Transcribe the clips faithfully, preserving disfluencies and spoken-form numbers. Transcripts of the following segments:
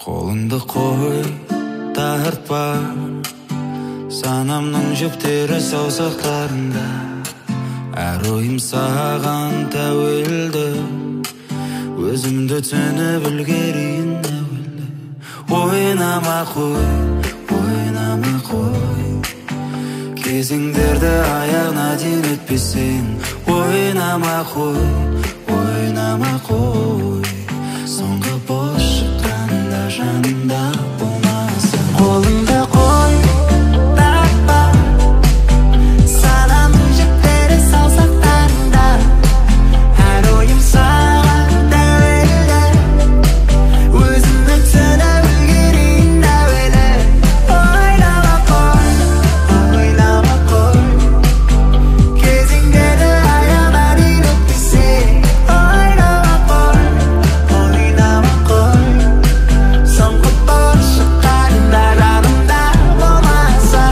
Қолыңды қой, тартпа, санамның жүптері саусақтарында. Әр ойым саған тәуелді, өзімді түсініп үлгерейін әуелі. Ойнама қой, ойнама қой, кезеңдерді аяғына дейін өтпесең. Ойнама қой, ойнама қой, соңғы бос шыққанда жанымда болмаса. Қолыңды қой, тартпа, санамның жүктері саусақтарында. Әр ойым саған тәуелді, өзімді түсініп үлгерейін әуелі. Ойнама қой, ойнама қой, кезеңдерді аяғына дейін өтпесең. Ойнама қой, ойнама қой, соңғы бос шыққанда жанымда болмаса.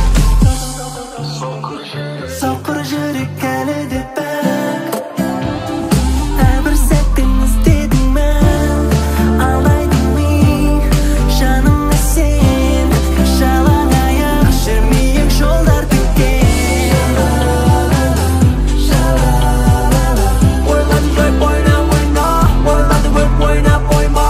Соқыр жүрек әлі де пәк, әрбір сәттен іздедің мән. Алдайдың ми, жанымда сен, жалаң аяқ жүрмейік жолдар тікен. Ойладың деп ойна, ойна, ойладың деп ойнап ойма.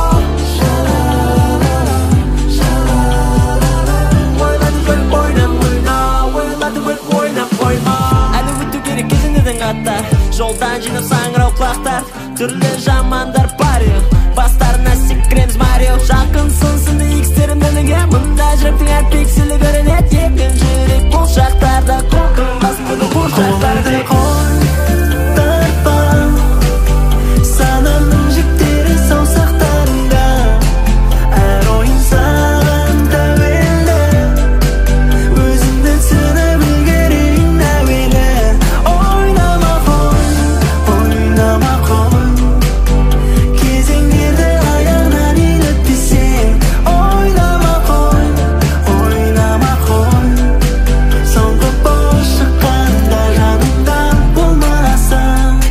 Ойладың деп ойна, ойна, ойладың деп ойнап ойма. Әлі өту керек кезеңдердің аттар, жолдан жинап саңырау құлақтар. Түрлі жамандар бар ел, бастарына секіреміз Марио. Жақынсың сынды икстерімді неге, мұнда жүректің әр пикселі көрінеді. Екен жүрек бұл шақтарда, қолтыңбасын бүгін бұл шақтарды. Тартпа, санамның жүктері саусақтарында. Әр ойым саған тәуелді, өзімді түсініп үлгерейін әуелі. Ойнама қой, ойнама қой, кезеңдерді аяғына дейін өтпесең. Ойнама қой, ойнама қой, соңғы бос шыққанда жанымда болмаса.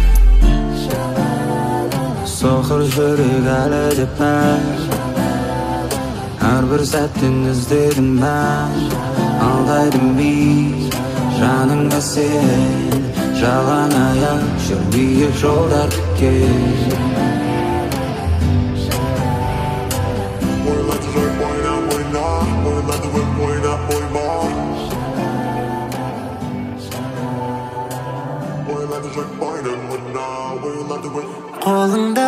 Соқыр жүрек әлі де пәк, әрбір сәттен іздедім мән. Алдайдым би, жаныңда сен, жалаң аяқ жүрмейік жолдар тікен. Ойладың деп ойна, ойна, ойладың деп ойнап ойма. Ойладың деп ойна, ойна, ойладың деп Қолыңды